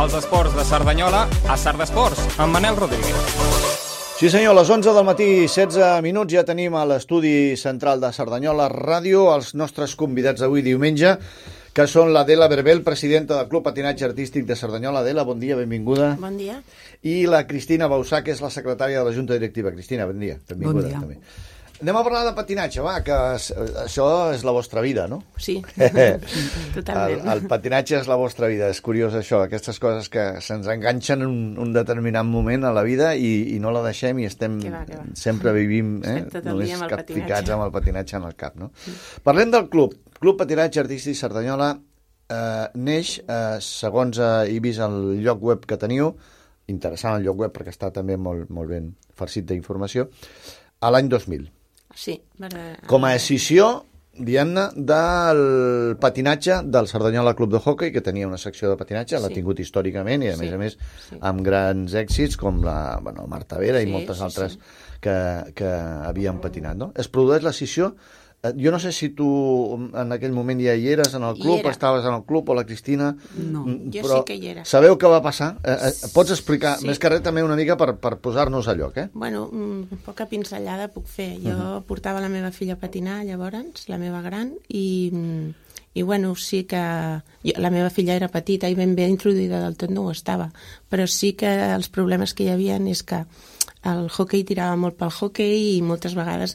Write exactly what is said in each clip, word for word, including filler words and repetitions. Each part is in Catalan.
dels esports de Cerdanyola a Cerdesports, amb Manel Rodríguez. Sí senyor, a les onze del matí, setze minuts, ja tenim a l'estudi central de Cerdanyola Ràdio els nostres convidats d'avui diumenge, que són l'Adela Berbel, presidenta del Club Patinatge Artístic de Cerdanyola. Adela, bon dia, benvinguda. Bon dia. I la Cristina Bausà, que és la secretària de la Junta Directiva. Cristina, bon dia. Benvinguda, bon dia. També. Anem a parlar de patinatge, va, que això és la vostra vida, no? Sí, totalment. El, el patinatge és la vostra vida, és curiós això, aquestes coses que se'ns enganxen en un, un determinat moment a la vida i, i no la deixem i estem, que va, que va. sempre vivim eh, només capficats amb el patinatge en el cap, no? Sí. Parlem del club. Club Patinatge Artístic Cerdanyola eh, neix, eh, segons eh, he vist el lloc web que teniu, interessant el lloc web perquè està també molt, molt ben farcit d'informació, a l'any dos mil. Sí. Per... Com a escissió, diguem-ne, del patinatge del Cerdanyola Club de Hockey, que tenia una secció de patinatge, sí. L'ha tingut històricament i, a sí. més a més, sí. amb grans èxits, com la bueno, Marta Vera sí, i moltes sí, altres sí. Que, que havien patinat. No? Es produeix l'escissió. Jo no sé si tu en aquell moment ja hi eres en el club, estaves en el club, o la Cristina... No, jo però sí que hi era. Sabeu què va passar? Eh, pots explicar sí. més que res també una mica per, per posar-nos a lloc, eh? Bueno, poca pinzellada puc fer. Jo uh -huh. portava la meva filla a patinar, llavors, la meva gran, i, i bueno, sí que... Jo, la meva filla era petita i ben bé introduïda del tot no ho estava, però sí que els problemes que hi havia és que el hoquei tirava molt pel hoquei i moltes vegades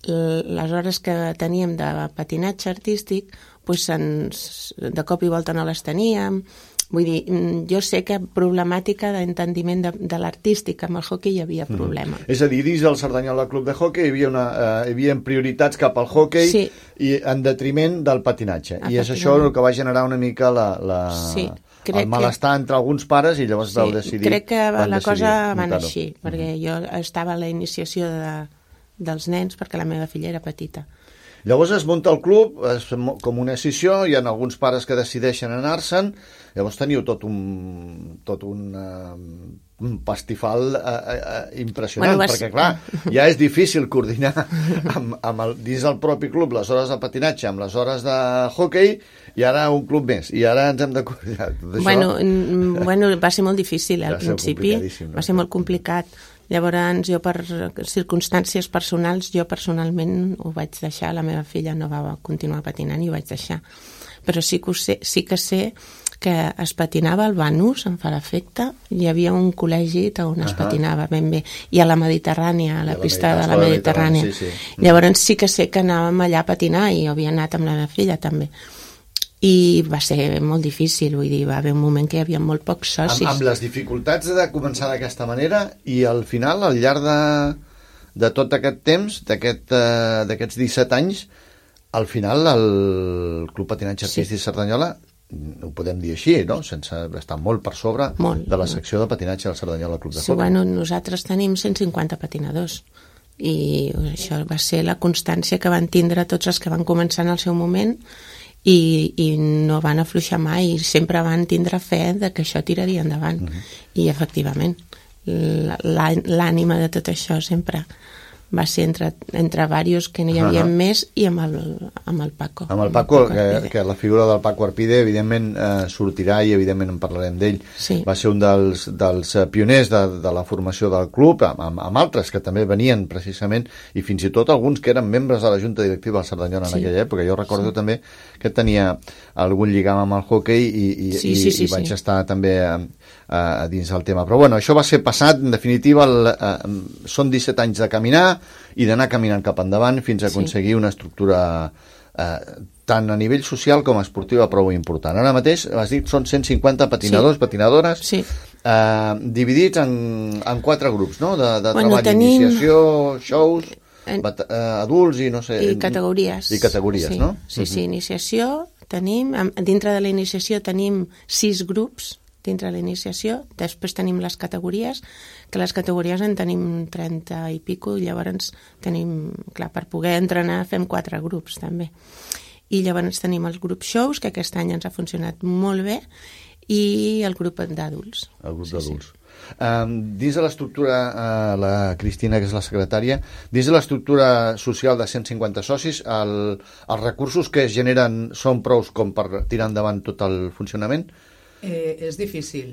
les hores que teníem de patinatge artístic pues, ens, de cop i volta no les teníem. Vull dir, jo sé que problemàtica d'entendiment de, de l'artístic amb el hoquei hi havia problema. Mm. És a dir, dins del Cerdanyola Club de Hockey hi havia, una, uh, hi havia prioritats cap al hoquei sí. i en detriment del patinatge. I és això el que va generar una mica la... la... Sí. Crec el malestar que... entre alguns pares i llavors sí, vau decidir... Crec que la cosa va anar així, perquè jo estava a la iniciació de, dels nens perquè la meva filla era petita. Llavors es munta el club es, com una escissió, hi ha alguns pares que decideixen anar-se'n, llavors teniu tot un, tot un, uh, un pastifal uh, uh, impressionant, bueno, vas... perquè clar, ja és difícil coordinar amb, amb el, dins del propi club les hores de patinatge amb les hores de hockey i ara un club més, i ara ens hem de coordinar. Bueno, bueno, va ser molt difícil al principi, va ser molt complicat. Llavors, jo per circumstàncies personals, jo personalment ho vaig deixar, la meva filla no va continuar patinant i ho vaig deixar. Però sí que, sé, sí que sé que es patinava al Banús, em farà efecte, hi havia un col·legi on es uh -huh. patinava ben bé, i a la Mediterrània, a la, la pista de la Mediterrània. Sí, sí. Llavors sí que sé que anàvem allà a patinar i havia anat amb la meva filla també. I va ser molt difícil, vull dir, va haver un moment que hi havia molt pocs socis. Amb, amb les dificultats de començar d'aquesta manera i al final, al llarg de, de tot aquest temps, d'aquest, uh, d'aquests disset anys, al final el Club Patinatge Artístic sí. Cerdanyola, ho podem dir així, no? Sense estar molt per sobre molt, de la secció de patinatge del Cerdanyola Club de sí, Hockey. Bueno, nosaltres tenim cent cinquanta patinadors i això va ser la constància que van tindre tots els que van començar en el seu moment i, i no van afluixar mai, sempre van tindre fe de que això tiraria endavant. Uh -huh. I efectivament l'ànima de tot això sempre va ser entre, entre diversos que n'hi havia uh -huh. més i amb el, amb el Paco. Amb el Paco, que, que la figura del Paco Arpide evidentment eh, sortirà i evidentment en parlarem d'ell. Sí. Va ser un dels, dels pioners de, de la formació del club, amb, amb altres que també venien precisament, i fins i tot alguns que eren membres de la Junta Directiva del Cerdanyola sí. en aquella època. Jo recordo sí. també que tenia algun lligam amb el hoquei i, i, sí, sí, sí, i, i vaig sí. estar també a, a, a dins del tema. Però bueno, això va ser passat, en definitiva el, a, són disset anys de caminar i d'anar caminant cap endavant fins a aconseguir sí. una estructura eh, tant a nivell social com esportiva prou important. Ara mateix, has dit, són cent cinquanta patinadors, sí. patinadores, sí. Eh, dividits en, en quatre grups, no?, de, de bueno, treball, tenim... iniciació, shows, en... bat, eh, adults i no sé... I categories. I categories, sí. no? Sí, sí, iniciació, tenim, dintre de la iniciació tenim sis grups, dintre de la iniciació, després tenim les categories, que les categories en tenim trenta i pico, i llavors tenim, clar, per poder entrenar fem quatre grups també. I llavors tenim els grups shows, que aquest any ens ha funcionat molt bé, i el grup d'adults. El grup sí, d'adults. Sí. Um, dins de l'estructura, uh, la Cristina, que és la secretària, dins de l'estructura social de cent cinquanta socis, el, els recursos que es generen són prous com per tirar endavant tot el funcionament? Eh, és difícil.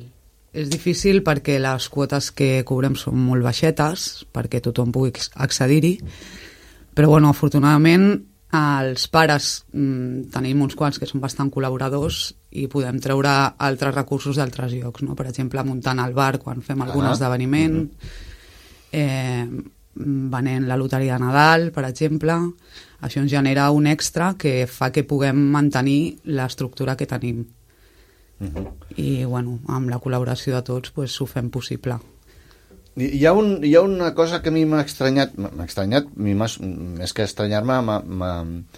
és difícil perquè les quotes que cobrem són molt baixetes, perquè tothom pugui accedir-hi, però bueno, afortunadament els pares mmm, tenim uns quants que són bastant col·laboradors i podem treure altres recursos d'altres llocs, no? Per exemple, muntant el bar quan fem algun ah, esdeveniment, uh-huh. eh, venent la loteria de Nadal, per exemple. Això ens genera un extra que fa que puguem mantenir l'estructura que tenim. Uh-huh. I, bueno, amb la col·laboració de tots, pues, ho fem possible. Hi ha, un, hi ha una cosa que a mi m'ha estranyat, m'ha estranyat, més que estranyar-me, m'ha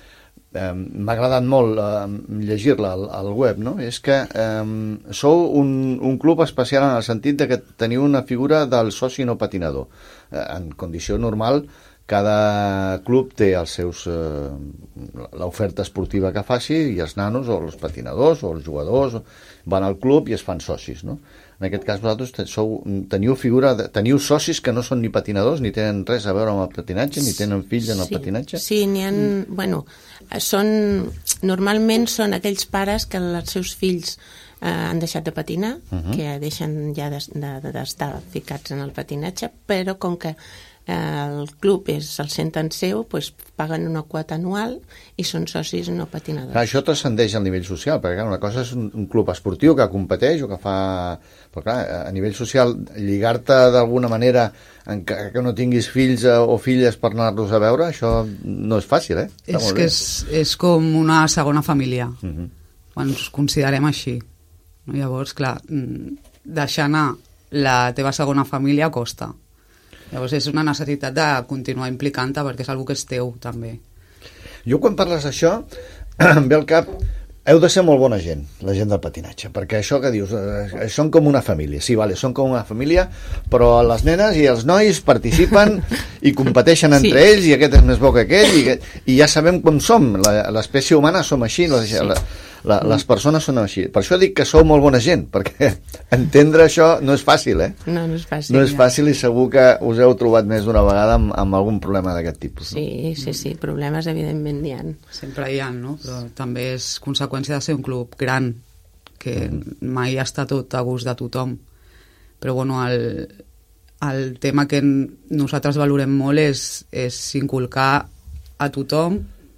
agradat molt eh, llegir-la al, al web, no? És que eh, sou un, un club especial en el sentit de que teniu una figura del soci no patinador. Eh, en condició normal, cada club té els seus eh, l'oferta esportiva que faci i els nanos o els patinadors o els jugadors van al club i es fan socis, no? En aquest cas vosaltres sou, teniu figura de, teniu socis que no són ni patinadors ni tenen res a veure amb el patinatge, ni tenen fills en el sí, patinatge? Sí, n'hi ha, mm. bueno, són, normalment són aquells pares que els seus fills eh, han deixat de patinar, uh-huh. que deixen ja d'estar de, de, ficats en el patinatge, però com que el club és el senten seu, doncs paguen una quota anual i són socis no patinadors. Clar, això transcendeix al nivell social, perquè clar, una cosa és un, un club esportiu que competeix o que fa... Però clar, a nivell social, lligar-te d'alguna manera en que, que no tinguis fills o filles per anar-los a veure, això no és fàcil, eh? Està és que és, és com una segona família, uh-huh. quan ens considerem així. Llavors, clar, deixar anar la teva segona família costa. Llavors és una necessitat de continuar implicant-te perquè és una que és teu, també. Jo quan parles d'això, em ve al cap, heu de ser molt bona gent, la gent del patinatge, perquè això que dius, eh, són com una família, sí, vale, són com una família, però les nenes i els nois participen i competeixen entre sí. ells, i aquest és més bo que aquell, i, i ja sabem com som, l'espècie humana som així, la, sí. la, la, les persones són així. Per això dic que sou molt bona gent, perquè entendre això no és fàcil, eh? No, no és fàcil. No és fàcil i segur que us heu trobat més d'una vegada amb, amb algun problema d'aquest tipus. No? Sí, sí, sí, problemes evidentment n'hi ha. Sempre hi ha, no? Però també és conseqüència de ser un club gran, que mm. mai està tot a gust de tothom. Però, bueno, el, el tema que nosaltres valorem molt és, és inculcar a tothom,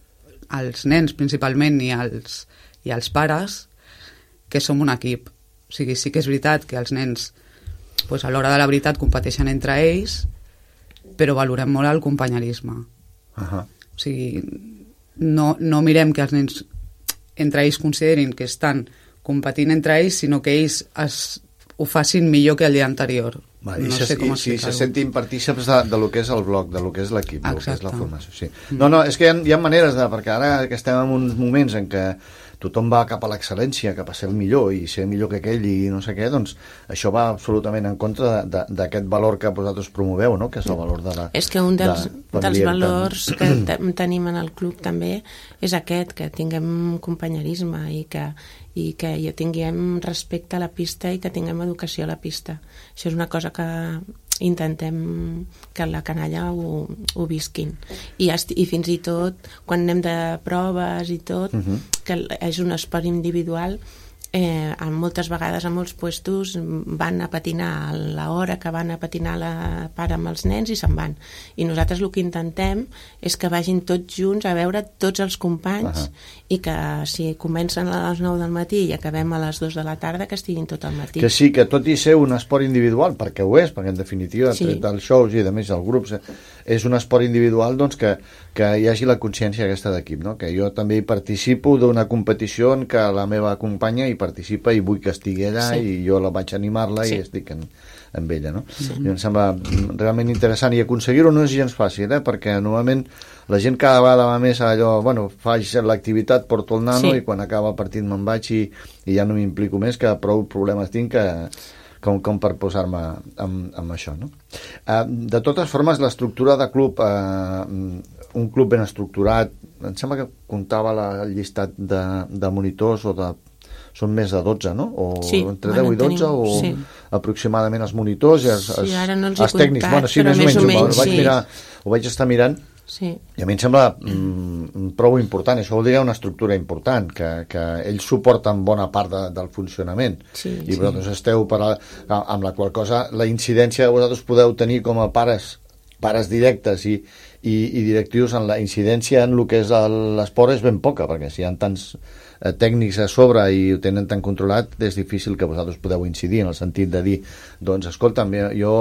als nens principalment i als, i als pares, que som un equip. O sigui, sí que és veritat que els nens pues, a l'hora de la veritat competeixen entre ells, però valorem molt el companyerisme. Uh-huh. O sigui, no, no mirem que els nens entre ells considerin que estan competint entre ells, sinó que ells es, ho facin millor que el dia anterior. Va, no i sé com si se sentin partíceps de, de lo que és el bloc, de lo que és l'equip, de lo que és la formació. Sí. Mm. No, no, és que hi ha, hi ha maneres de... Perquè ara que estem en uns moments en què tothom va cap a l'excel·lència, cap a ser el millor i ser millor que aquell i no sé què, doncs això va absolutament en contra d'aquest valor que vosaltres promoveu, no? Que és el valor de la... És que un dels, de dels valors que tenim en el club també és aquest, que tinguem companyerisme i que, i que hi tinguem respecte a la pista i que tinguem educació a la pista. Això és una cosa que intentem que la canalla ho, ho visquin. I, I fins i tot, quan anem de proves i tot, uh-huh. que és un esport individual, eh, moltes vegades a molts puestos van a patinar a l'hora que van a patinar la pare amb els nens i se'n van. I nosaltres el que intentem és que vagin tots junts a veure tots els companys uh-huh. i que si comencen a les nou del matí i acabem a les dues de la tarda, que estiguin tot el matí. Que sí, que tot i ser un esport individual, perquè ho és, perquè en definitiva sí. tret dels shows i de més els grups, és un esport individual, doncs que, que hi hagi la consciència aquesta d'equip, no? Que jo també hi participo d'una competició en què la meva companya hi participa i vull que estigui allà sí. i jo la vaig animar-la sí. i estic en, amb ella, no? Sí. I em sembla realment interessant i aconseguir-ho no és gens fàcil, eh? Perquè normalment la gent cada vegada va més a allò, bueno, faig l'activitat, porto el nano sí. i quan acaba el partit me'n vaig i, i ja no m'implico més, que prou problemes tinc que, com, com per posar-me amb, amb això, no? Uh, de totes formes, l'estructura de club, uh, un club ben estructurat, em sembla que comptava la, el llistat de, de monitors o de són més de dotze, no? O sí, entre deu i dotze, tenim, o sí. aproximadament els monitors i els, sí, els, ara no els, els tècnics. Comptat, bueno, sí, més o menys, menys ho, vaig sí. mirar, ho vaig estar mirant sí. I a mi em sembla mm, prou important, això vol dir una estructura important, que, que ells suporten bona part de, del funcionament, sí, i sí. vosaltres esteu per a, amb la qual cosa la incidència que vosaltres podeu tenir com a pares, pares directes i, i, i directius en la incidència en el que és l'esport és ben poca, perquè si hi ha tants eh, tècnics a sobre i ho tenen tan controlat, és difícil que vosaltres podeu incidir en el sentit de dir, doncs escolta'm, jo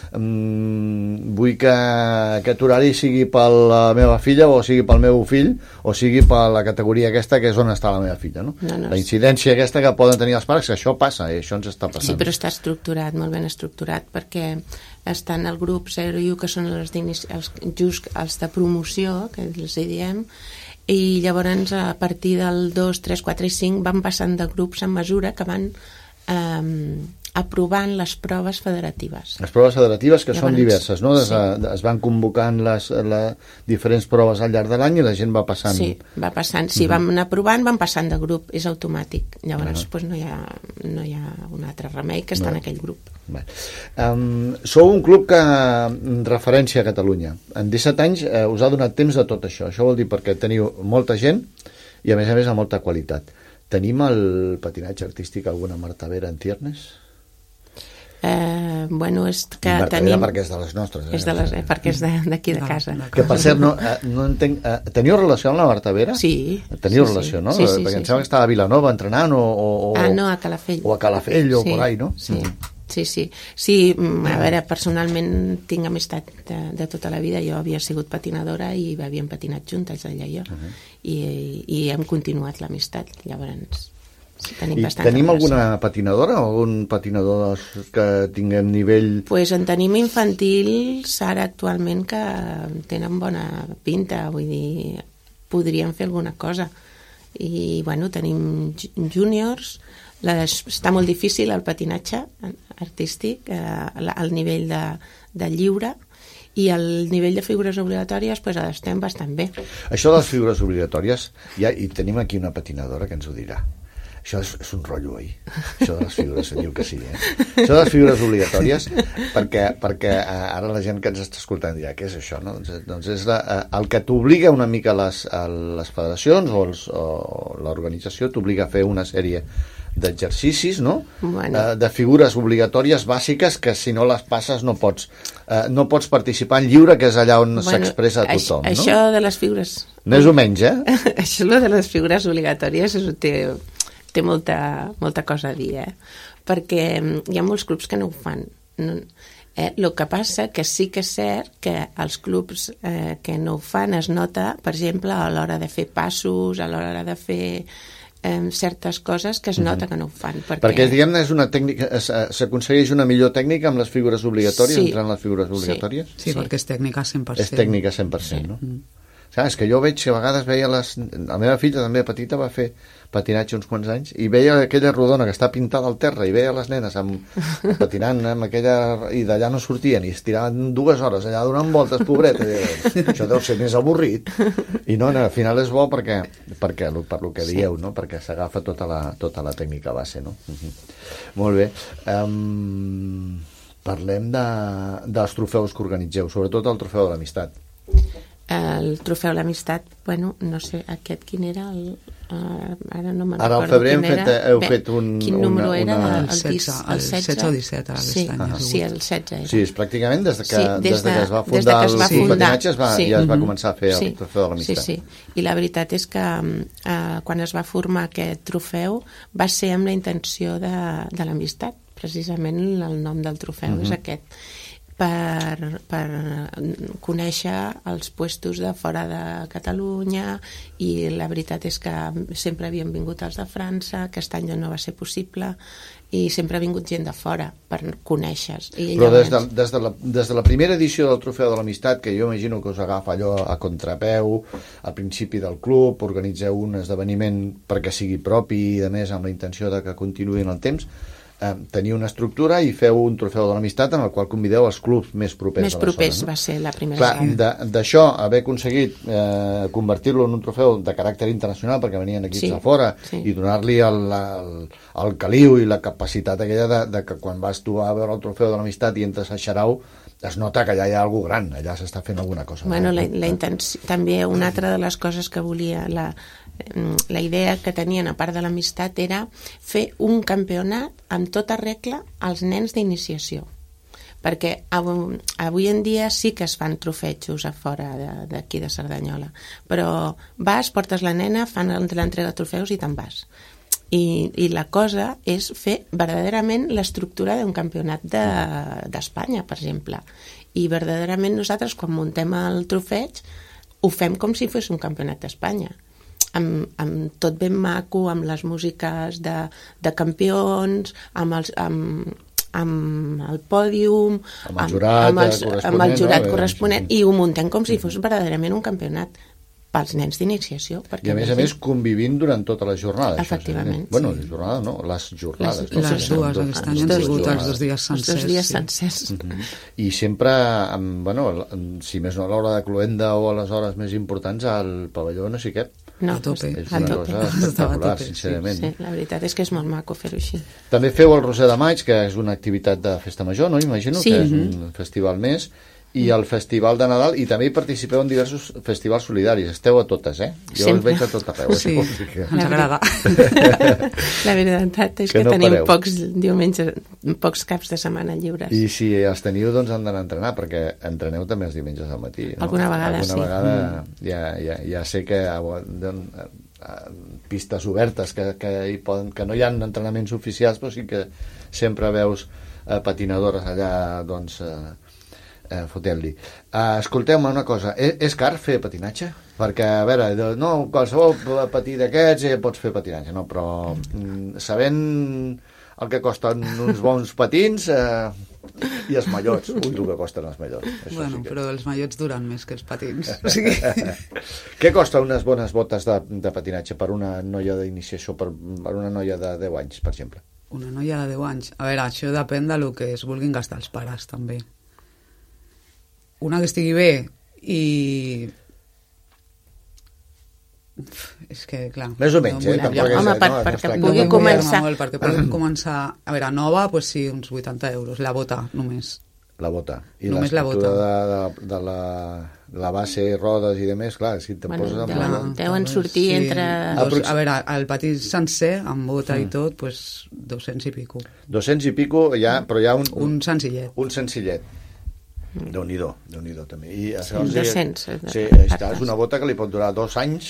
mm, vull que aquest horari sigui per la meva filla o sigui pel meu fill o sigui per la categoria aquesta que és on està la meva filla, no? No, no, la incidència aquesta que poden tenir els pares, que això passa, i això ens està passant. Sí, però està estructurat, molt ben estructurat, perquè estan el grup zero u, que són els, els, just els de promoció, que els hi diem, i llavors a partir del dos, tres, quatre i cinc van passant de grups a mesura que van eh, aprovant les proves federatives. Les proves federatives, que llavors, són diverses, no? Des, sí. Es van convocant les, les diferents proves al llarg de l'any i la gent va passant. Sí, va passant. Si uh -huh. vam anar provant, van passant de grup, és automàtic. Llavors, uh -huh. pues, no, hi ha, no hi ha un altre remei que està uh -huh. en aquell grup. Um, sou un club que referència a Catalunya. En disset anys eh, us ha donat temps de tot això. Això vol dir perquè teniu molta gent i a més a més amb molta qualitat. Tenim el patinatge artístic alguna Martavera en Tiernes? Eh, bueno, és que Martavera tenim... perquè és de les nostres. Eh? És de les, eh, perquè és d'aquí de, de casa. Que per cert, no, no entenc... Eh, teniu relació amb la Martavera? Sí. Teniu sí, relació, sí. no? Sí, sí, perquè sí, em sembla sí. que estava a Vilanova entrenant o... o, o ah, no, a Calafell. O a Calafell o sí, por ahí, no? Sí. Mm. Sí, sí. Sí, a veure, personalment tinc amistat de, de tota la vida. Jo havia sigut patinadora i havíem patinat juntes, ella i jo. Uh -huh. I, i hem continuat l'amistat. Llavors, sí, tenim I bastant tenim relació. alguna patinadora o algun patinador que tinguem nivell... Pues en tenim infantils ara actualment que tenen bona pinta, vull dir, podríem fer alguna cosa. I, bueno, tenim júniors. Les, està molt difícil el patinatge artístic, eh, al nivell de, de lliure, i al nivell de figures obligatòries pues, estem bastant bé. Això de les figures obligatòries, ja, i tenim aquí una patinadora que ens ho dirà. Això és, és un rotllo, oi? Això de les figures, diu que sí, eh? Això de les figures obligatòries, perquè, perquè ara la gent que ens està escoltant dirà, què és això, no? Doncs, doncs és la, el que t'obliga una mica les, les federacions o, els, o l'organització t'obliga a fer una sèrie d'exercicis, no? Bueno. Eh, de figures obligatòries bàsiques que si no les passes no pots, eh, no pots participar en lliure, que és allà on bueno, s'expressa tothom, això, no? Això de les figures... Més o menys, eh? Això de les figures obligatòries és, té, té molta, molta cosa a dir, eh? Perquè hi ha molts clubs que no ho fan. No, eh? El que passa que sí que és cert que els clubs eh, que no ho fan es nota, per exemple, a l'hora de fer passos, a l'hora de fer... Eh, certes coses que es nota uh-huh. que no ho fan. Perquè, perquè diguem-ne, és una tècnica, s'aconsegueix una millor tècnica amb les figures obligatòries, sí. entrant les figures obligatòries? Sí, sí, perquè és tècnica cent per cent. És tècnica cent per cent, sí. No? Mm. Saps, que jo veig que a vegades veia les... La meva filla també petita va fer patinatge uns quants anys i veia aquella rodona que està pintada al terra i veia les nenes amb, patinant amb aquella... i d'allà no sortien i es tiraven dues hores allà donant voltes, pobreta. I, això deu ser més avorrit. I no, no, al final és bo perquè, perquè per lo que dieu, sí. No? Perquè s'agafa tota la, tota la tècnica base, no? Uh-huh. Molt bé. Um, parlem de, dels trofeus que organitzeu, sobretot el trofeu de l'amistat. El trofeu de l'amistat, bueno, no sé, aquest quin era el... Uh, ara no me'n recordo. Ara al febrer hem fet, heu Bé, fet un... Quin número una, era? una... El, el setze, el setze o disset ara sí, aquest any. Uh-huh. Sí, el setze era. Sí, és pràcticament des de que, sí, des des de que es va de, fundar es va el fundar. patinatge es va, sí. ja es va començar a fer sí. el trofeu de l'amistat. Sí, sí, i la veritat és que uh, quan es va formar aquest trofeu va ser amb la intenció de, de l'amistat, precisament el nom del trofeu uh-huh. és aquest. Per, per conèixer els puestos de fora de Catalunya, i la veritat és que sempre havien vingut els de França, aquest any no va ser possible, i sempre ha vingut gent de fora per conèixer. I Però llavors... des de, des, de la, des de la primera edició del Trofeu de l'Amistat, que jo imagino que us agafa allò a contrapeu, al principi del club, organitzeu un esdeveniment perquè sigui propi i, a més, amb la intenció de que continuï en el temps, eh, teniu una estructura i feu un trofeu de l'amistat en el qual convideu els clubs més propers més a la propers zona, no? va ser la primera Clar, vegada. D'això, haver aconseguit eh, convertir-lo en un trofeu de caràcter internacional, perquè venien equips Sí, de fora, sí. i donar-li el, el, el caliu i la capacitat aquella de, de que quan vas tu a veure el trofeu de l'amistat i entres a Xarau, es nota que allà hi ha alguna gran, allà s'està fent alguna cosa. Bueno, la, la intenció, també una altra de les coses que volia, la, la idea que tenien a part de l'amistat era fer un campionat amb tota regla als nens d'iniciació, perquè avui, avui en dia sí que es fan trofejos a fora d'aquí de, de Cerdanyola, però vas, portes la nena, fan l'entrega de trofeus i te'n vas. I, i la cosa és fer verdaderament l'estructura d'un campionat d'Espanya, de, per exemple. I verdaderament nosaltres, quan muntem el trofeig, ho fem com si fos un campionat d'Espanya. Amb, amb tot ben maco, amb les músiques de, de campions, amb els... Amb, amb el pòdium, amb el jurat, amb, els, amb el jurat no? corresponent, i ho muntem com si fos verdaderament un campionat pels nens d'iniciació. I a més a més convivint durant tota la jornada. Efectivament. Això, bueno, les jornades no, les jornades. Les, no? les dues, aquest any han sigut els dos dies sencers. Els dos dies sencers. Sí. Uh-huh. I sempre, amb, bueno, si més no a l'hora de Cluenda o a les hores més importants, al pavelló no s'hi cap. No, a tope. És una tope. cosa espectacular, tope, sincerament. Sí, la veritat és que és molt maco fer-ho així. També feu el Roser de Maig, que és una activitat de festa major, no? Imagino sí. que és un festival més. I el Festival de Nadal, i també hi participeu en diversos festivals solidaris. Esteu a totes, eh? Jo Sempre. us veig a tot arreu. Sí, que... ens agrada. La veritat és que, que no tenim pareu. pocs diumenges, pocs caps de setmana lliures. I si els teniu, doncs han d'anar a entrenar, perquè entreneu també els diumenges al matí. No? Alguna vegada, Alguna sí. vegada ja, ja, ja sé que doncs, pistes obertes que, que, hi poden, que no hi ha entrenaments oficials, però sí que sempre veus eh, patinadores allà, doncs... Eh, Eh, fotent-li. Uh, escolteu-me una cosa, és, és car fer patinatge? Perquè, a veure, no, qualsevol patí d'aquests eh, pots fer patinatge, no? Però mm, sabent el que costen uns bons patins eh, i els mallots, ui, el que costen els mallots. Això Bueno, sí que... però els mallots duren més que els patins. O sigui... Què costa unes bones botes de, de patinatge per una noia d'iniciació, per, per una noia de deu anys, per exemple? Una noia de deu anys? A veure, això depèn del que es vulguin gastar els pares, també. Una que estigui bé i... És que, clar... Més o menys, no, eh? Ja, home, per, no, perquè no pugui començar... Molt, perquè pugui començar... A veure, nova, pues sí, uns vuitanta euros. La bota, només. La bota. I només la bota. De, de, de la, la base, rodes i de més, clar, si te bueno, poses amb... Deuen, la... deuen sortir sí, entre... Dos, a veure, el patí sencer, amb bota mm. i tot, pues dos-cents i pico. dos-cents i pico, ja, però hi ha un... Un senzillet. Un senzillet. Déu-n'hi-do, Déu-n'hi-do també. I, sí, dos-cents. Sí, és una bota que li pot durar dos anys,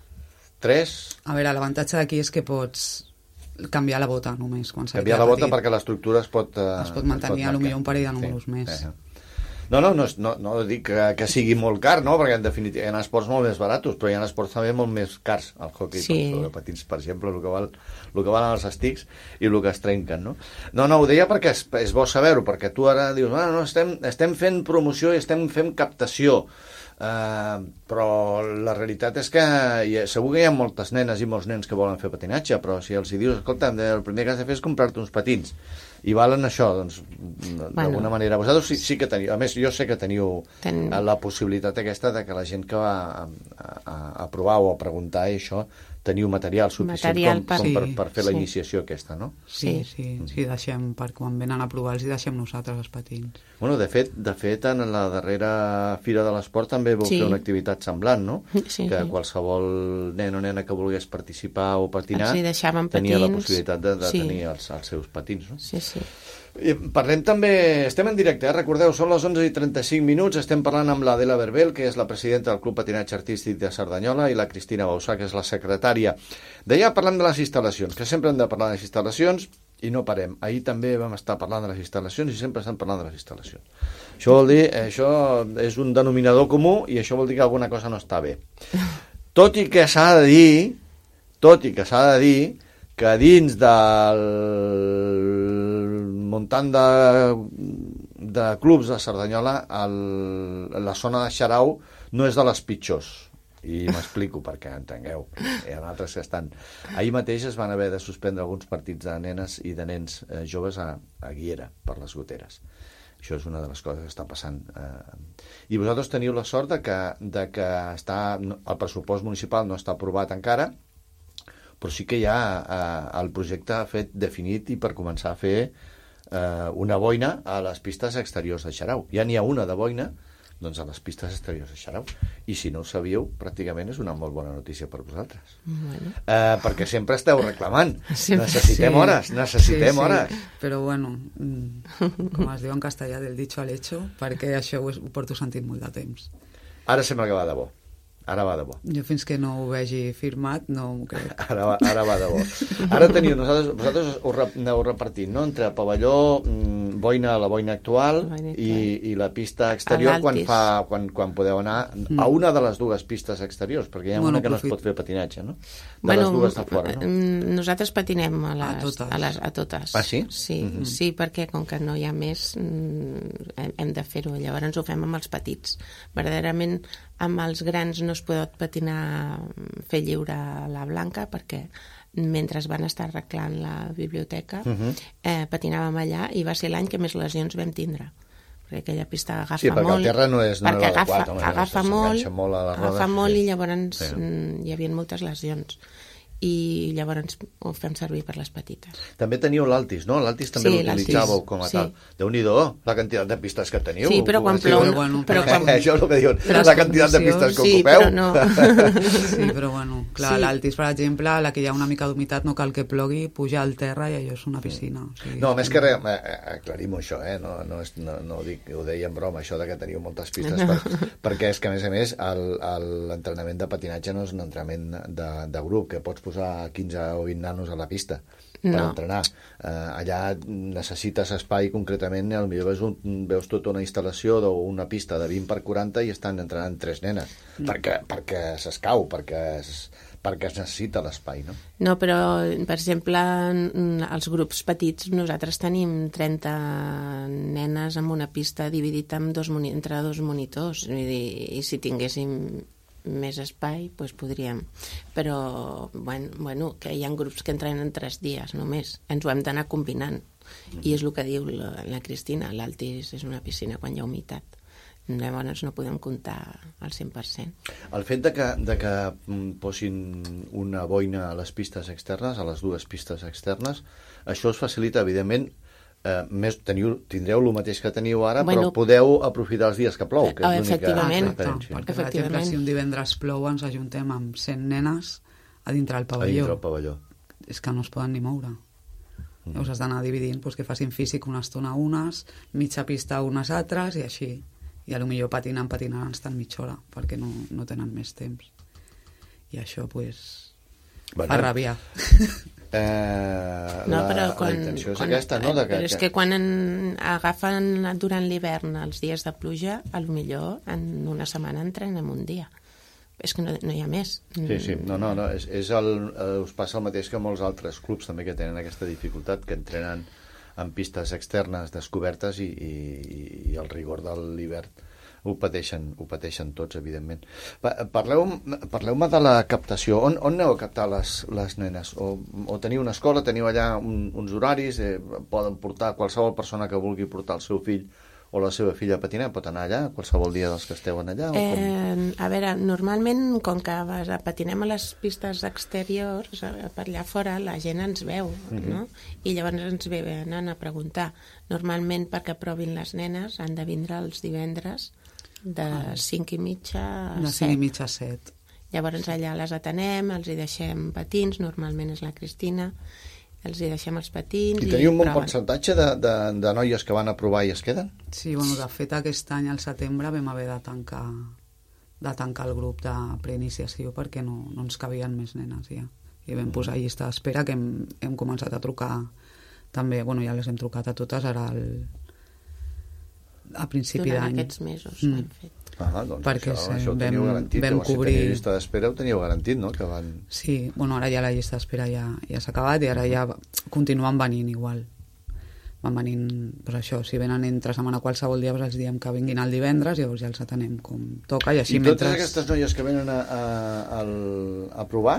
tres... A veure, l'avantatge d'aquí és que pots canviar la bota només. Quan canviar la bota petit. Perquè l'estructura es pot... Uh, es pot mantenir, a potser un parell de números sí. més. Uh-huh. No, no, no, no, no dic que, que sigui molt car, no? Perquè en definitiva hi ha esports molt més baratos, però hi ha esports també molt més cars. El hockey sí. sobre patins, per exemple, el que, val, el que valen els estics i el que es trenquen, no? No, no, ho deia perquè és, és bo saber-ho, perquè tu ara dius, ah, no, estem, estem fent promoció i estem fent captació, uh, però la realitat és que hi ha, segur que hi ha moltes nenes i molts nens que volen fer patinatge, però si els hi dius, escolta, el primer que has de fer és comprar-te uns patins, i valen això, doncs, d'alguna bueno. manera. Vosaltres sí, sí que teniu, a més, jo sé que teniu Ten... la possibilitat aquesta de que la gent que va a, a, a provar o a preguntar i això, teniu material suficient material com, per... com per, per fer sí. la iniciació aquesta, no? Sí, sí, sí, deixem, per quan venen a provar els hi deixem nosaltres els patins. Bueno, de fet, de fet, en la darrera Fira de l'Esport també vau sí. fer una activitat semblant, no? Sí. Que qualsevol nen o nena que volgués participar o patinar sí, tenia la possibilitat de, de sí. tenir els, els seus patins, no? Sí, sí. I parlem també, estem en directe, eh? Recordeu, són les onze i trenta-cinc minuts, estem parlant amb l'Adela Berbel, que és la presidenta del Club Patinatge Artístic de Cerdanyola, i la Cristina Bausà, que és la secretària. Deia, parlant de les instal·lacions, que sempre hem de parlar de les instal·lacions, i no parem. Ahir també vam estar parlant de les instal·lacions i sempre estem parlant de les instal·lacions. Això vol dir, això és un denominador comú i això vol dir que alguna cosa no està bé. Tot i que s'ha de dir, tot i que s'ha de dir, que dins del muntant de, de clubs de Cerdanyola, el, la zona de Xarau no és de les pitjors. I m'explico perquè entengueu. Hi ha altres que estan... Ahir mateix es van haver de suspendre alguns partits de nenes i de nens eh, joves a, a Guiera, per les goteres. Això és una de les coses que està passant. Eh. I vosaltres teniu la sort de que, de que està, el pressupost municipal no està aprovat encara, però sí que hi ha eh, el projecte fet definit i per començar a fer eh, una boina a les pistes exteriors de Xarau. Ja n'hi ha una de boina, doncs a les pistes exteriors de Xarau. I si no ho sabíeu, pràcticament és una molt bona notícia per vosaltres. Bueno. Eh, perquè sempre esteu reclamant. Sempre. Necessitem sí. hores, necessitem sí, sí. hores. Però bueno, com es diu en castellà, del dicho al hecho, perquè això ho, ho porto sentint molt de temps. Ara sembla que va de bo. Ara va de bo. Jo fins que no ho vegi firmat no m'ho crec. Ara va, ara va de bo. Ara teniu, nosaltres, vosaltres us aneu repartint, no?, entre pavelló, mmm, boina, la boina actual, boina i, i la pista exterior quan, fa, quan, quan podeu anar mm. a una de les dues pistes exteriors, perquè hi ha bueno, una que profit. no es pot fer patinatge, no? De bueno, les dues de fora, no? Nosaltres patinem a, les, a, totes. a, les, a totes. Ah, sí? Sí, mm -hmm. sí, perquè com que no hi ha més hem, hem de fer-ho. Llavors ho fem amb els petits. Verdaderament amb els grans no es pot patinar, fer lliure a la Blanca, perquè mentre van estar arreglant la biblioteca uh-huh. eh, patinàvem allà i va ser l'any que més lesions vam tindre, perquè aquella pista agafa sí, perquè molt, el terra no és no perquè agafa, agafa, home, agafa molt, molt, a agafa molt sí. i llavors sí. hi havia moltes lesions i llavors ho fem servir per les petites. També teniu l'Altis, no? L'Altis també sí, l'utilitzàveu com a sí. tal. Déu-n'hi-do, la quantitat de pistes que teniu. Sí, però quan plou... Bueno, però quan... Això és el que diuen, la quantitat de pistes que sí, ocupeu. Però no. Sí, però bueno, clar, sí. l'Altis, per exemple, la que hi ha una mica d'humitat no cal que plogui, puja al terra i allò és una piscina. O sigui, no, més que res, aclarim això, eh? No, no, és, no, no ho dic, ho deia en broma, això de que teniu moltes pistes, no. per, perquè és que, a més a més, l'entrenament de patinatge no és un entrenament de, de grup, que pots posar quinze o vint nanos a la pista per no. entrenar. Eh, allà necessites espai concretament, potser veus, un, veus tota una instal·lació d'una pista de vint per quaranta i estan entrenant tres nenes, mm. perquè, perquè s'escau, perquè es, perquè es necessita l'espai, no? No, però, per exemple, els grups petits, nosaltres tenim trenta nenes en una pista dividit en dos, entre dos monitors, i, i si tinguéssim més espai, doncs podríem. Però, bueno, bueno, que hi ha grups que entrenen tres dies només. Ens ho hem d'anar combinant. I és el que diu la, la Cristina, l'Altis és una piscina quan hi ha humitat. Llavors no podem comptar al cent per cent. El fet de que, de que posin una boina a les pistes externes, a les dues pistes externes, això us facilita, evidentment, Uh, més, teniu, tindreu el mateix que teniu ara, bueno, però podeu aprofitar els dies que plou, que és l'única efectivament, diferència. Perquè, per exemple, si un divendres plou, ens ajuntem amb cent nenes a dintre el pavelló. A dintre el pavelló. És que no es poden ni moure. Mm. Llavors has d'anar dividint, doncs, que facin físic una estona unes, mitja pista unes altres, i així. I a lo millor patinant, patinant, estan mitja hora, perquè no, no tenen més temps. I això, doncs, bueno, fa ràbia. Eh, no, la, quan, la intenció és quan, aquesta, no? De que, però és que quan en, agafen durant l'hivern els dies de pluja, a lo millor en una setmana entrenem un dia. És que no, no hi ha més. Sí, sí, no, no, no. És, és el, eh, us passa el mateix que molts altres clubs també que tenen aquesta dificultat, que entrenen en pistes externes descobertes i, i, i el rigor de l'hivern ho pateixen, ho pateixen tots, evidentment. Parleu-me parleu de la captació. On, on aneu a captar les, les nenes? O, o teniu una escola, teniu allà un, uns horaris, eh, poden portar qualsevol persona que vulgui portar el seu fill o la seva filla a patinar, pot anar allà qualsevol dia dels que esteu allà? O com? Eh, a veure, normalment, com que patinem a les pistes exteriors, per allà fora, la gent ens veu, uh-huh. no? I llavors ens venen a preguntar. Normalment, perquè provin les nenes, han de vindre els divendres de cinc i mitja a set. De cinc i mitja a set. Llavors allà les atenem, els hi deixem patins, normalment és la Cristina, els hi deixem els patins... I teniu un bon percentatge de, de, de noies que van a provar i es queden? Sí, bueno, de fet aquest any al setembre vam haver de tancar, de tancar el grup de preiniciació perquè no, no ens cabien més nenes ja. I vam posar llista d'espera que hem, hem començat a trucar també, bueno, ja les hem trucat a totes ara al, a principi d'any. Durant aquests mesos mm. ho hem fet. Ah, doncs perquè això, sí, això ho teníeu vam, garantit, vam o si cobrir... teniu llista d'espera ho teníeu garantit, no? Que van... Sí, bueno, ara ja la llista d'espera ja, ja s'ha acabat i ara ja continuen venint igual. van venint, doncs això, si venen entre setmana qualsevol dia, doncs els diem que vinguin el divendres, llavors ja els atenem com toca. I, així I mentre... totes aquestes noies que venen a, a, a, a provar,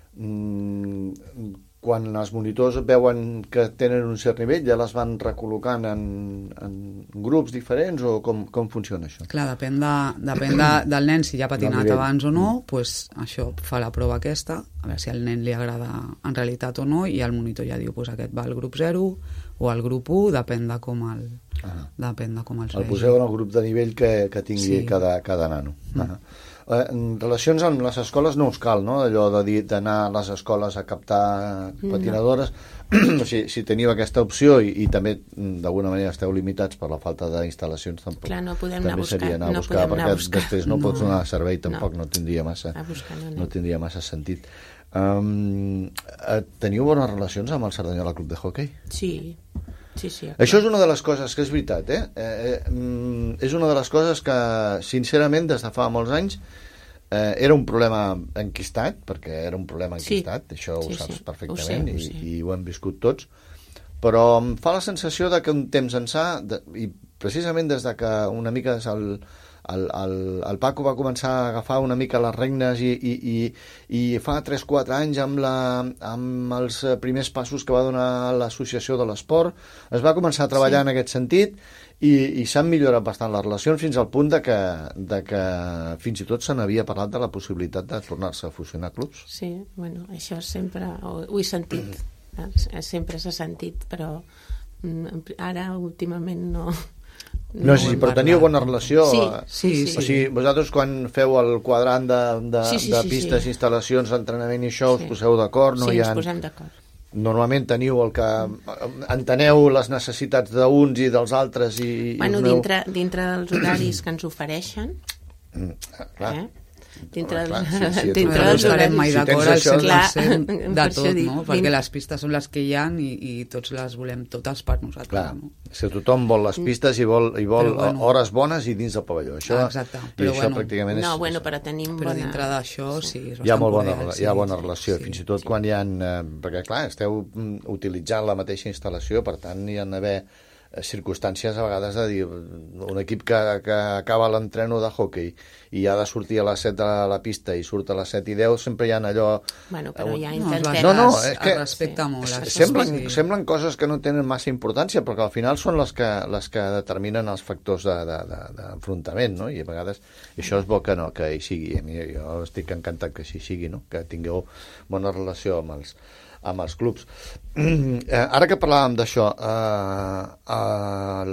mmm, quan els monitors veuen que tenen un cert nivell, ja les van recol·locant en, en grups diferents o com, com funciona això? Clar, depèn, de, depèn de, del nen, si ja ha patinat abans o no, pues, això fa la prova aquesta, a veure si al nen li agrada en realitat o no, i el monitor ja diu, pues, aquest va al grup zero o al grup u, depèn de com el, ah. depèn de com els el vegi. poseu en el grup de nivell que, que tingui sí. cada, cada nano. Mm. Ah. En relacions amb les escoles no us cal, no? Allò de dir d'anar a les escoles a captar patinadores. No. si, si teniu aquesta opció i, i també d'alguna manera esteu limitats per la falta d'instal·lacions, tampoc. Clar, no podem anar a buscar, seria anar a no buscar, perquè anar a buscar. Després no, no pots donar servei, tampoc no, no tindria massa, buscar, no, no tindria massa sentit. Um, teniu bones relacions amb el Cerdanyola Club de Hockey? Sí. Sí, sí, això és una de les coses que és veritat, eh? Eh, eh? És una de les coses que, sincerament, des de fa molts anys eh, era un problema enquistat, perquè era un problema enquistat, sí. Això ho sí, saps sí. perfectament, ho sé, ho sé. I, i ho hem viscut tots, però em fa la sensació de que un temps ençà, de, i precisament des de que una mica és el, el, el, el Paco va començar a agafar una mica les regnes i, i, i, i fa tres o quatre anys amb, la, amb els primers passos que va donar l'associació de l'esport es va començar a treballar sí. en aquest sentit i, i s'han millorat bastant les relacions fins al punt de que, de que fins i tot se n'havia parlat de la possibilitat de tornar-se a fusionar clubs. Sí, bueno, això sempre ho, ho he sentit, sempre s'ha sentit, però ara últimament no... No, sí, però teniu bona relació. Sí, sí, sí. O sigui, vosaltres quan feu el quadrant de, de, sí, sí, de pistes, sí, sí. instal·lacions, entrenament i això, us sí. poseu d'acord? No sí, hi ha... ens posem d'acord. Normalment teniu el que... Enteneu les necessitats d'uns i dels altres i... Bueno, i aneu... dintre, dintre dels horaris que ens ofereixen, mm, clar. Eh? dintre, clar, dels, sí, sí, dintre no estarem mai d'acord al cent per cent de tot, dic, no? Perquè les pistes són les que hi ha i, i tots les volem totes per nosaltres. Clar, no? si tothom vol les pistes i vol, i vol bueno, hores bones i dins del pavelló. Això, exacte, però i això bueno, pràcticament és... No, bueno, però tenim però bona... dintre d'això sí, és hi ha molt bona, cordial, hi ha bona sí, relació, sí, fins i tot sí. quan hi ha... Eh, perquè, clar, esteu utilitzant la mateixa instal·lació, per tant, hi ha d'haver circumstàncies a vegades de dir un equip que, que acaba l'entreno de hockey i ha de sortir a les set de la pista i surt a les set i deu, sempre hi ha allò... Bueno, però ja no, intentem... No, no, és que respecta sí. molt. Sí. Semblen, sí. semblen coses que no tenen massa importància, perquè al final són les que, les que determinen els factors d'enfrontament, no? I a vegades això és bo que no, que hi sigui. Jo estic encantat que així sigui, no? Que tingueu bona relació amb els amb els clubs. Eh, ara que parlàvem d'això, eh, el,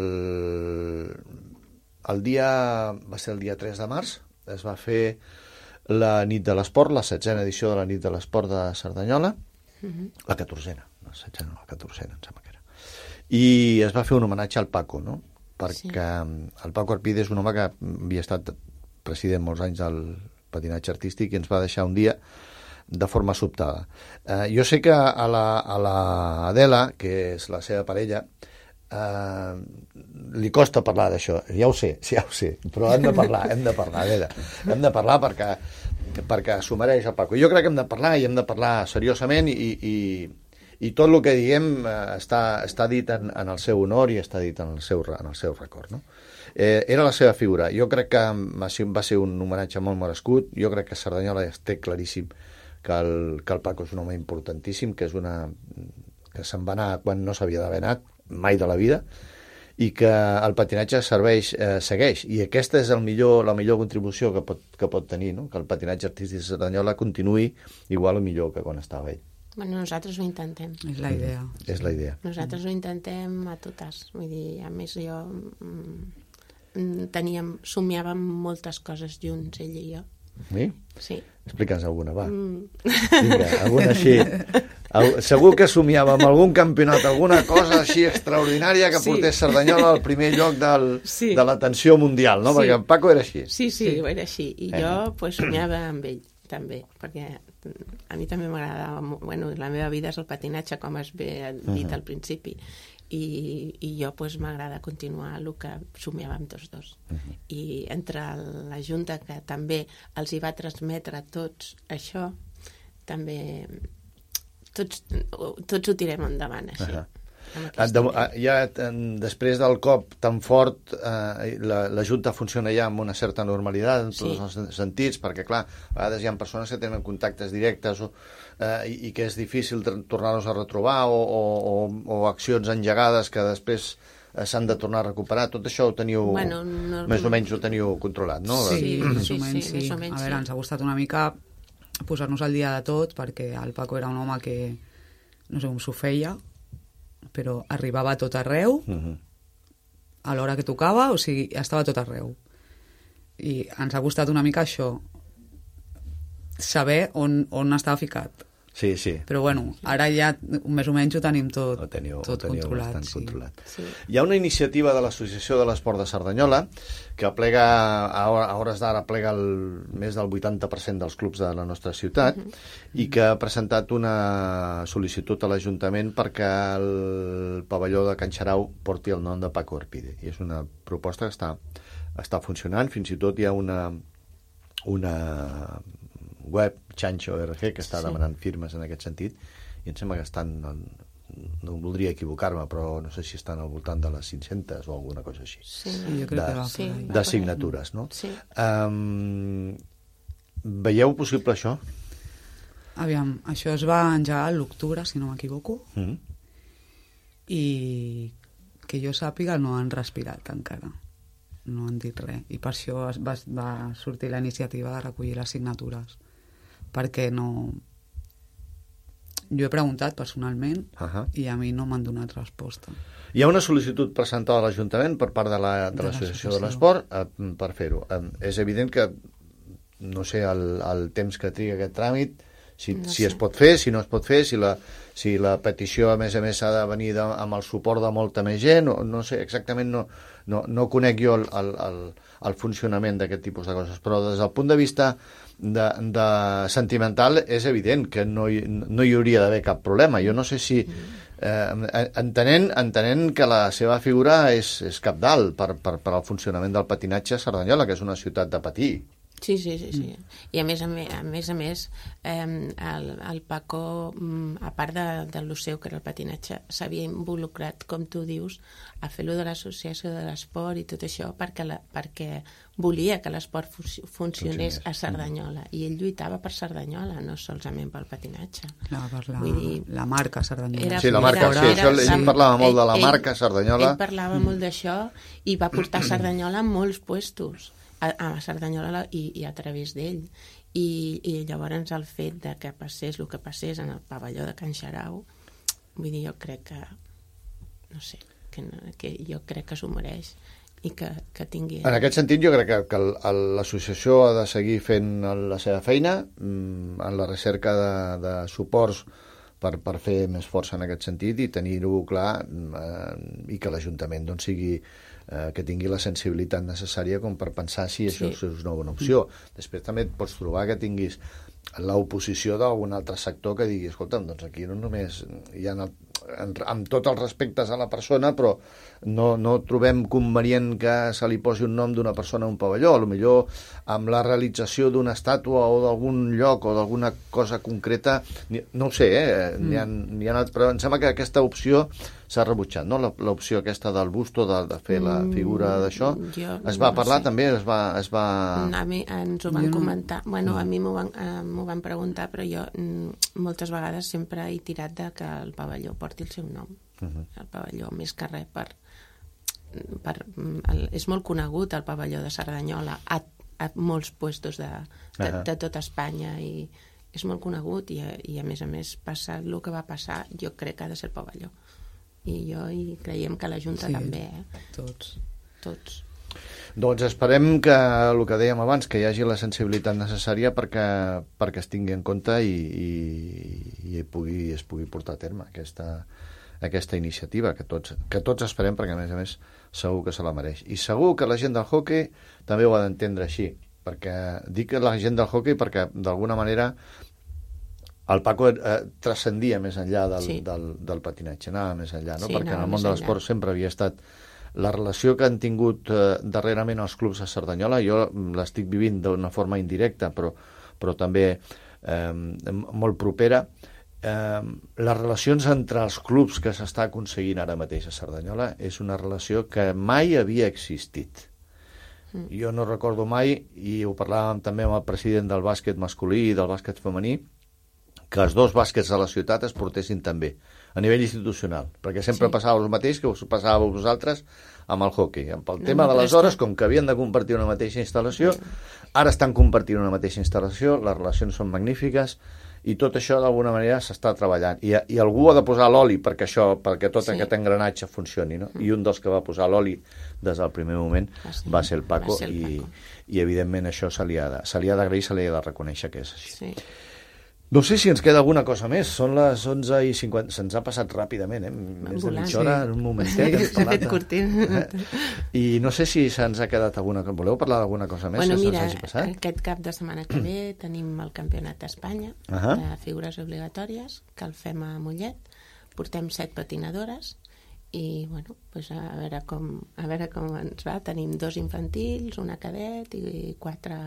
el dia, va ser el dia tres de març, es va fer la nit de l'esport, la setzena edició de la nit de l'esport de Cerdanyola, uh-huh. la catorzena, la setzena, la catorzena, em sembla que era. I es va fer un homenatge al Paco, no? Perquè sí. el Paco Arpide és un home que havia estat president molts anys del patinatge artístic i ens va deixar un dia de forma sobtada. Eh, jo sé que a la, a la Adela, que és la seva parella, eh, li costa parlar d'això, ja ho sé, ja ho sé, però hem de parlar, hem de parlar, Adela, hem de parlar perquè, perquè s'ho mereix el Paco. Jo crec que hem de parlar i hem de parlar seriosament i, i, i tot el que diguem eh, està, està dit en, en el seu honor i està dit en el seu, en el seu record, no? Eh, era la seva figura. Jo crec que va ser, va ser un homenatge molt merescut. Jo crec que Cerdanyola ja té claríssim que el, que el Paco és un home importantíssim, que és una que se'n va anar quan no s'havia d'haver anat, mai de la vida, i que el patinatge serveix, eh, segueix, i aquesta és el millor, la millor contribució que pot, que pot tenir, no? Que el patinatge artístic de Cerdanyola continuï igual o millor que quan estava ell. Bueno, nosaltres ho intentem. És la idea. Mm. És la idea. Nosaltres ho intentem a totes. Vull dir, a més jo mm, teníem, somiàvem moltes coses junts, ell i jo. Sí? Sí. Explica'ns alguna, va. Mm. Vinga, alguna així. Segur que somiava amb algun campionat, alguna cosa així extraordinària que sí. portés Cerdanyola al primer lloc del, sí. de l'atenció mundial, no? Sí. Perquè en Paco era així. Sí, sí, sí. era així. I eh. jo pues, somiava amb ell, també, perquè a mi també m'agradava... Bueno, la meva vida és el patinatge, com has bé dit uh-huh. al principi. I, i jo pues, m'agrada continuar el que somiàvem tots dos. Uh-huh. I entre la Junta, que també els hi va transmetre a tots això, també tots, tots ho tirem endavant així. Uh-huh. De, ja, després del cop tan fort, eh, la, la Junta funciona ja amb una certa normalitat en tots sí. els sentits, perquè, clar, a vegades hi ha persones que tenen contactes directes o, eh, i, i que és difícil tornar-los a retrobar o, o, o, o accions engegades que després s'han de tornar a recuperar. Tot això ho teniu, bueno, no, més o menys ho teniu controlat, no? Sí, sí, més o menys, sí. sí. A veure, ens ha costat una mica posar-nos al dia de tot, perquè el Paco era un home que no sé com s'ho feia, però arribava a tot arreu, uh-huh. a l'hora que tocava, o sigui, estava a tot arreu. I ens ha costat una mica això, saber on, on estava ficat. Sí, sí. Però bueno, ara ja més o menys ho tenim tot, ho teniu, tot ho teniu controlat. Sí. controlat. Sí. Hi ha una iniciativa de l'Associació de l'Esport de Cerdanyola que plega, a hores d'ara plega el, més del vuitanta per cent dels clubs de la nostra ciutat uh-huh. i que ha presentat una sol·licitud a l'Ajuntament perquè el pavelló de Can Xarau porti el nom de Paco Arpide. I és una proposta que està, està funcionant. Fins i tot hi ha una... una web, Chancho R G, que està sí. demanant firmes en aquest sentit, i em sembla que estan, no, no voldria equivocar-me, però no sé si estan al voltant de les cinc-centes o alguna cosa així. Sí, jo crec de, que va sí, de signatures, no? Sí. Um, veieu possible això? Aviam, això es va engegar a l'octubre, si no m'equivoco, mm-hmm. i que jo sàpiga no han respirat encara. No han dit res, i per això es va, va sortir la iniciativa de recollir les signatures, perquè no... Jo he preguntat personalment uh-huh. i a mi no m'han donat resposta. Hi ha una sol·licitud presentada a l'Ajuntament per part de l'Associació de l'Esport eh, per fer-ho. Eh, és evident que no sé el, el temps que triga aquest tràmit, si, no si sé. es pot fer, si no es pot fer, si la, si la petició a més a més ha de venir de, amb el suport de molta més gent, no, no sé, exactament no, no, no conec jo el, el, el, el funcionament d'aquest tipus de coses, però des del punt de vista de, de sentimental és evident que no hi, no hi hauria d'haver cap problema. Jo no sé si eh, entenent, entenent que la seva figura és, és cabdal per, per, per al funcionament del patinatge a Cerdanyola, que és una ciutat de patir. Sí, sí, sí, sí. I a més a més, a més, a més eh, el, el Paco, a part de, de lo seu, que era el patinatge, s'havia involucrat, com tu dius, a fer-lo de l'associació de l'esport i tot això perquè, la, perquè volia que l'esport fu funcionés a Cerdanyola. I ell lluitava per Cerdanyola, no solament pel patinatge. Clar, per la, Vull dir, la marca Cerdanyola. Era, sí, la marca, era, sí, era, això, ell era, parlava molt ell, de la marca Cerdanyola. Ell parlava mm. molt d'això i va portar Cerdanyola a molts puestos. A, a Cerdanyola i, i a través d'ell I, i llavors el fet de que passés el que passés en el pavelló de Can Xarau, vull dir, jo crec que no sé, que, no, que jo crec que s'ho mereix i que, que tingui... En aquest sentit jo crec que, que l'associació ha de seguir fent la seva feina en la recerca de, de suports per, per fer més força en aquest sentit i tenir-ho clar eh, i que l'Ajuntament doncs, sigui Eh, que tingui la sensibilitat necessària com per pensar si això sí. és una bona opció. Després també et pots trobar que tinguis l'oposició d'algun altre sector que digui, escolta'm, doncs aquí no només hi ha el, amb, amb tots els respectes a la persona, però no, no trobem convenient que se li posi un nom d'una persona a un pavelló, a lo millor amb la realització d'una estàtua o d'algun lloc o d'alguna cosa concreta, no ho sé, eh? Mm. N'hi ha, n'hi ha, però em sembla que aquesta opció s'ha rebutjat, no? L'opció aquesta del busto, de, de fer la figura d'això. Jo, es va no parlar sé. també? Es va, es va... A mi ens ho van jo comentar. No... Bueno, a mi m'ho van, eh, m'ho van preguntar, però jo mm, moltes vegades sempre he tirat de que el pavelló porti el seu nom. Uh -huh. El pavelló, més que res, per... per el, és molt conegut el pavelló de Cerdanyola a, a molts puestos de, de, uh -huh. de tot Espanya i és molt conegut i, i a més a més passar el que va passar, jo crec que ha de ser el pavelló. I jo i creiem que la Junta sí, també, eh? Tots. Tots. Doncs esperem que, el que dèiem abans, que hi hagi la sensibilitat necessària perquè, perquè es tingui en compte i, i, i pugui, es pugui portar a terme aquesta, aquesta iniciativa, que tots, que tots esperem, perquè a més a més segur que se la mereix. I segur que la gent del hoquei també ho ha d'entendre així, perquè dic la gent del hoquei perquè d'alguna manera el Paco eh, transcendia més enllà del, sí. del, del patinatge, anava més enllà, no? Sí, perquè en el món de l'esport sempre havia estat la relació que han tingut eh, darrerament els clubs a Cerdanyola, jo l'estic vivint d'una forma indirecta, però, però també eh, molt propera, eh, les relacions entre els clubs que s'està aconseguint ara mateix a Cerdanyola és una relació que mai havia existit. Mm. Jo no recordo mai, i ho parlàvem també amb el president del bàsquet masculí i del bàsquet femení, que els dos bàsquets de la ciutat es portessin també, a nivell institucional, perquè sempre sí. passava el mateix que us passàveu vosaltres amb el hockey. Pel no, tema no, de les hores, com que havien de compartir una mateixa instal·lació, ara estan compartint una mateixa instal·lació, les relacions són magnífiques, i tot això d'alguna manera s'està treballant. I, I algú ha de posar l'oli perquè això, perquè tot sí. aquest engranatge funcioni, no? Mm. I un dels que va posar l'oli des del primer moment va ser, va ser el Paco, ser el Paco. I, i evidentment això se li ha d'agrair, se li ha de reconèixer que és així. Sí. No sé si ens queda alguna cosa més. Són les onze i cinquanta. Se'ns ha passat ràpidament, eh? Més de mitja hora, en un momentet. Sí, s'ha fet curtit. I no sé si se'ns ha quedat alguna cosa. Voleu parlar d'alguna cosa més? Bueno, mira, aquest cap de setmana que ve tenim el Campionat d'Espanya uh -huh. de figures obligatòries, que el fem a Mollet. Portem set patinadores i, bueno, pues a veure com, a veure com ens va. Tenim dos infantils, una cadet i quatre,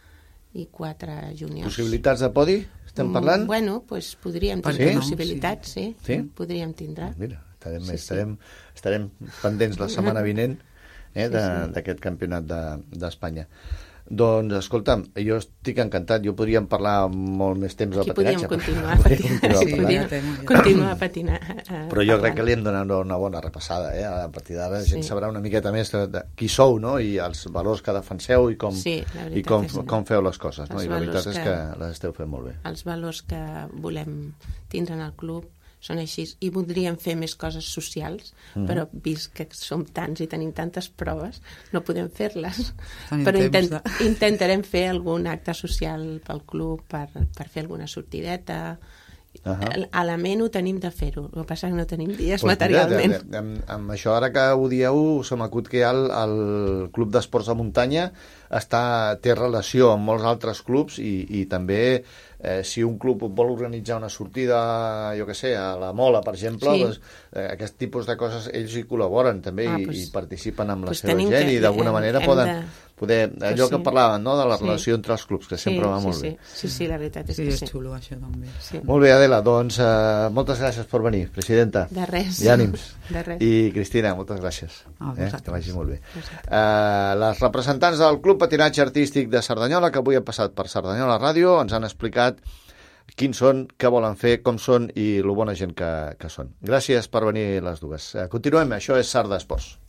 i quatre juniors. Possibilitats de podi? Estem parlant? Mm, bueno, pues podríem tindre sí? possibilitats, sí. sí. Podríem tindre. Mira, estarem, sí, estarem, sí. estarem pendents la setmana vinent eh, d'aquest sí, sí. campionat d'Espanya. De, doncs, escolta'm, jo estic encantat. Jo podríem parlar molt més temps Aquí del patinatge. Aquí podríem continuar a patinar. Sí, podríem continuar a patinar. A, Però jo crec que li hem donat una bona repassada. Eh? A partir d'ara la gent sí. sabrà una miqueta més de, de qui sou, no? I els valors que defenseu i com, sí, i com, com feu les coses. No? Els I la veritat és que, que les esteu fent molt bé. Els valors que volem tindre en el club són així, i voldríem fer més coses socials, mm-hmm. però vist que som tants i tenim tantes proves, no podem fer-les. Però intent, de... intentarem fer algun acte social pel club, per, per fer alguna sortideta. Uh-huh. A la ment ho tenim de fer-ho, el que passa que no tenim dies pues materialment. Mira, amb, amb això, ara que ho dieu, se m'acut que el, el Club d'Esports de Muntanya està, té relació amb molts altres clubs i, i també eh, si un club vol organitzar una sortida, jo què sé, a la Mola, per exemple, sí. doncs, eh, aquest tipus de coses, ells hi col·laboren també ah, i, pues, i participen amb la pues seva gent que, i d'alguna manera poden... De... Poder, allò que parlàvem, no?, de la relació sí. entre els clubs, que sempre sí, va molt sí, bé. Sí, sí, la veritat és sí, que és sí. És xulo, això, també. Sí. Molt bé, Adela, doncs uh, moltes gràcies per venir, presidenta. De res. I ànims. De res. I Cristina, moltes gràcies. Oh, eh? Que vagi molt bé. Uh, les representants del Club Patinatge Artístic de Cerdanyola, que avui han passat per Cerdanyola Ràdio, ens han explicat quins són, què volen fer, com són i lo bona gent que, que són. Gràcies per venir les dues. Uh, continuem, això és Sard d'Esports.